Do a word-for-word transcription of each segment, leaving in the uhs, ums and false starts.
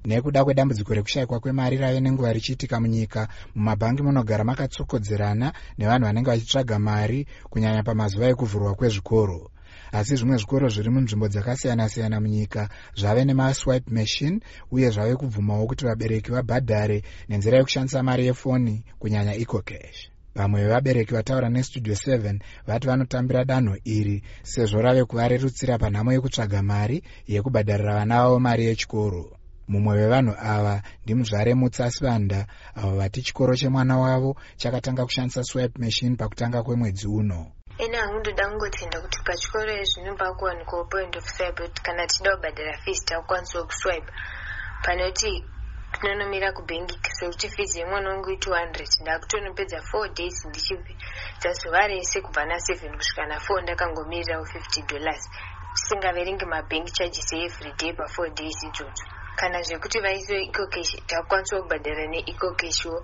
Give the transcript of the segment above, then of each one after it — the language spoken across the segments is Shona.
Nekuda kwedambudziko rekushayikwa kwemari rave nenguva richiitika munyika, mumabhangi munogara makatsokodzerana nevanhu vanenge vachitsvaga mari, kunyanya pamazuva ekuvhurwa kwezvikoro. Asi zvimwe zvikoro zviri munzvimbo dzakasiyana-siyana munyika zvave nemaswipe machine uye zvave kubvumawo kuti vabereki vabhadhare nenzira yekushandisa mari yefoni, kunyanya EcoCash. Vamwe vevabereki vataura neStudio seven vati vanotambira danho iri sezvo rave kuvarerutsira panhamo yekutsvaga mari yekubhadharira vana vavo mari yechikoro. Mumwe wevanhu ava ndimuzvare Mutsasivanda, avo vati chikoro chemwana wavo chakatanga kushandisa swipe machine pakutanga kwemwedzi uno. Ina hangutoda kungotenda kuti pachikoro zvinobva kuwanikwa point of swipe kuti kana tichida kubhadhara fees takukwanisa kuswipe panoti tinonomira kubhengi sekuti fees yemwana wangu i two hundred ndakutonopedza four days ndichibva zuva rese kubva na seven kusvika na four ndakangomirirawo fifty dollars tisingaverengi mabhengi charges every day pa four days idzodzo. Kana zvekuti vaise EcoCash takukwanisa kubhadhara neEcoCashwo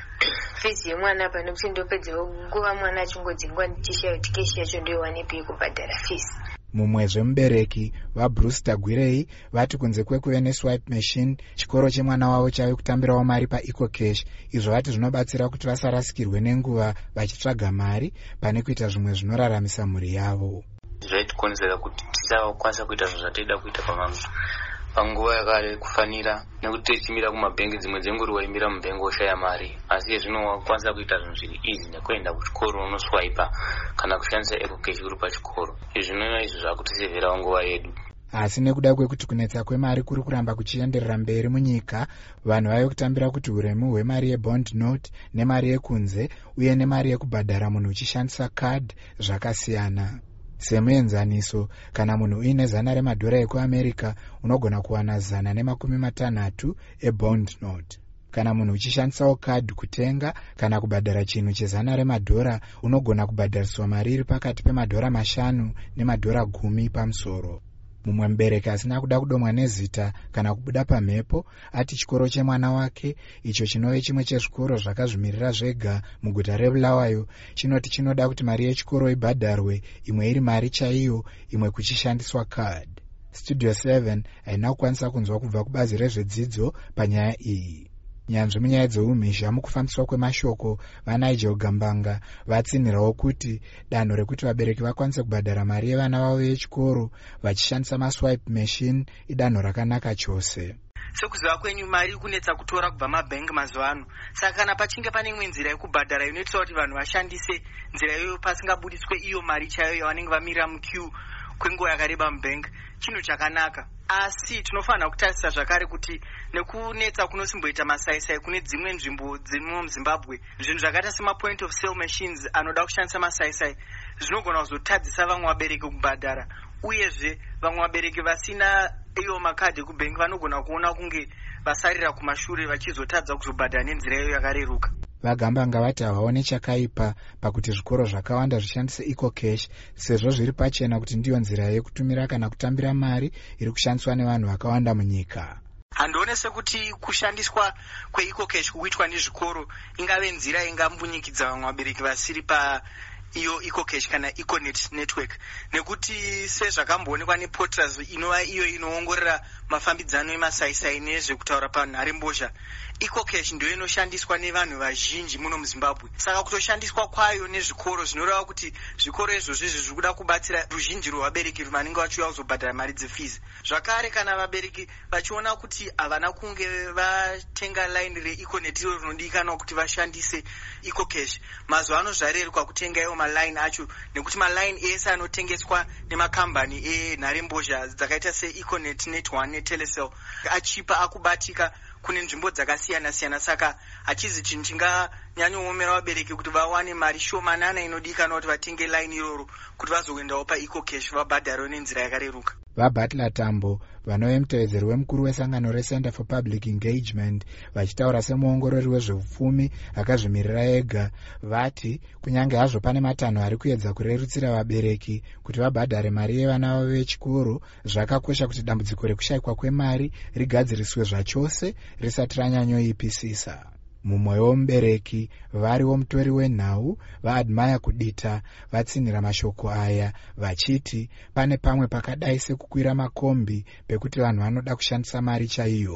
fees yemwana panokuti ndopedzawo nguva mwana achingodzingwa ndichishaya kuti keshi yacho ndoiwanepi yekubhadhara fees. Mumwezve mubereki vaBrewster Gwirei vati kunze kwekuve neswipe machine, chikoro chemwana wavo chave kutambirawo mari paEcoCash, izvo vati zvinobatsira kuti vasarasikirwe nenguva vachitsvaga mari pane kuita zvimwe zvinoraramisa mhuri yavo. Zvaitikonzera kuti tisakwanisa kuita zvataida kuita pamamwe panguva yakare kufanira nekuti tichimira kumabhengi dzimwe dzenguva waimira mubhengi woshaya mari, asi zvinokwanisa kuita zvinhu zviri easy nekuenda kuchikoro unoswipa kana kushandisa EcoCash uri pachikoro. Izvi zvinoita izvo zvakutisevherawo nguva yedu. Asi nekuda kwekuti kunetsa kwemari kuri kuramba kuchienderera mberi munyika, vanhu vave kutambira kuti uremu hwemari yebond note nemari yekunze uye nemari yekubhadhara munhu uchishandisa card zvakasiyana. Semuenzaniso, kana munhu uine zana remadhora ekuAmerica unogona kuwana zana nemakumi matanhatu ebond note. Kana munhu uchishandisawo card kutenga kana kubhadhara chinhu chezana remadhora unogona kubhadhariswa mari iri pakati pemadhora mashanu nemadhora gumi pamusoro. Mumwe mubereki asina kuda kudomwa nezita kana kubuda pamhepo ati chikoro chemwana wake, icho chinove chimwe chezvikoro zvakazvimirira zvega muguta reBulawayo, chinoti chinoda kuti mari yechikoro ibhadharwe, imwe iri mari chaiyo, imwe kuchishandiswa card. Studio seven haina kukwanisa kunzwa kubva kubazi rezvedzidzo panyaya iyi. Nyanzvi munyaya dzeumhizha mukufambiswa kwemashoko vaNigel Gambanga vatsinhirawo kuti danho rekuti vabereki vakwanise kubhadhara mari yevana vavo vechikoro vachishandisa maswipe machine idanho rakanaka chose. Sekuziva kwenyu mari kunetsa kutora kubva mabhengi mazuva ano, saka kana pachinge pane imwe nzira yekubhadhara inoita kuti vanhu vashandise nzira iyoyo pasingabudiswe iyo mari chaiyo yavanenge vamirira muqueue kwenguva yakareba mubhengi, chinhu chakanaka. Asi tinofanira kutarisa zvakare kuti nekunetsa kunosimboita masaisai kune dzimwe nzvimbo dzirimo muZimbabwe, zvinhu zvakaita sema point of sale machines anoda kushandisa masaisai zvinogona kuzotadzisa vamwe vabereki kubhadhara, uyezve vamwe vabereki vasina iyo makadhi ekubhengi vanogona kuona kunge vasarira kumashure vachizotadza kuzobhadhara nenzira iyo yakareruka. Vagambanga vati havaone chakaipa pakuti zvikoro zvakawanda zvishandise EcoCash sezvo zviri pachena kuti ndiyo nzira yekutumira kana kutambira mari iri kushandiswa nevanhu vakawanda munyika. Handione sekuti kushandiswa kweEcoCash kuitwa nezvikoro ingave nzira ingambunyikidza vamwe vabereki vasiri pa iyo EcoCash kana Econet network, nekuti sezvakamboonekwa nePortals inova iyo inoongorora mafambidzano emasaisai nezvekutaura panharembozha, EcoCash ndiyo inoshandiswa nevanhu vazhinji muno muZimbabwe. Saka kutoshandiswa kwayo nezvikoro zvinoreva kuti zvikoro izvozvo zviri kuda kubatsira ruzhinji rwavabereki vanenge vachiuya kuzobhadhara mari dzefees. Zvakare kana vabereki vachiona kuti havana kunge vatenga line reEconet iro rinodikanwa kuti vashandise EcoCash, mazuva ano zvareruka kutenga iwo maline acho, nekuti maline ese anotengeswa nemakambani enharembozha dzakaita seEconet, Net one neTelecel achipa akubatika kune nzvimbo dzakasiyana siyana. Saka hachizi chinhu chinganyanyoomera vabereki kuti vawane mari shomanana inodikanwa kuti vatenge line iroro kuti vazoendawo paEcoCash vabhadhare nenzira yakareruka. VaButler Tambo vanove mutevedzeri wemukuru wesangano reCenter for Public Engagement vachitaura semuongorori wezveupfumi akazvimirira ega vati kunyange hazvo pane matanho ari kuedza kurerutsira vabereki kuti vabhadhare mari yevana vavo vechikoro, zvakakosha kuti dambudziko rekushayikwa kwemari rigadziriswe zvachose risati ranyanyoipisisa. Mumwe womubereki variwo mutori wenhau vaAdmire Kudita vatsinhira mashoko aya vachiti pane pamwe pakadai sekukwira makombi pekuti vanhu vanoda kushandisa mari chaiyo.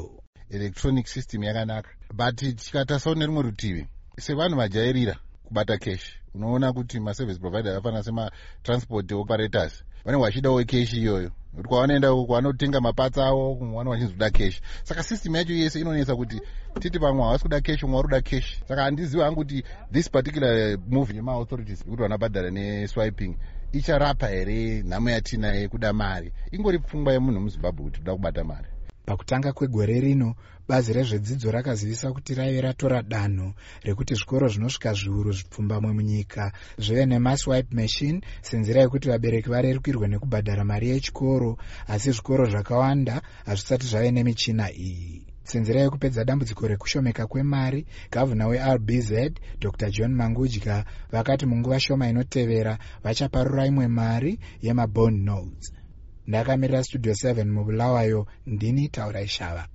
electronic system yakanaka. But tikatasawo nerimwe rutivi, sevanhu vajairira kubata cash, unoona kuti maservice provider afana sema transport operators vanenge vachidawo cash iyoyo, nokuti kwavanoenda uko vanotenga mapatsa avo, kumwe vachizoda cash. Saka system yacho yese inonetsa kuti titi pamwe havasi kuda cash, umwe vari kuda cash. Saka handiziva hangu kuti this particular move yema-authorities kuti vanabhadhara ne-swiping icharapa here nhamo yatinaye kuda mari. Ingori pfungwa yemunhu muzimbabwe kuti toda kubata mari. Pakutanga kwegore rino, bazi rezvedzidzo rakazivisa kuti raive ratora danho rekuti zvikoro zvinosvika zviuru zvipfumbamwe munyika zvive nemaswipe machine senzira yekuti vabereki varerukirwe nekubhadhara mari yechikoro, asi zvikoro zvakawanda hazvisati zvave nemichina iyi. Senzira yekupedza dambudziko rekushomeka kwemari, gavana we-R B Z Doctor John Mangudya vakati munguva shoma inotevera vachaparura imwe mari yema-bond notes. Ndakamirira Studio seven mubulawayo, ndini Taurai Shava.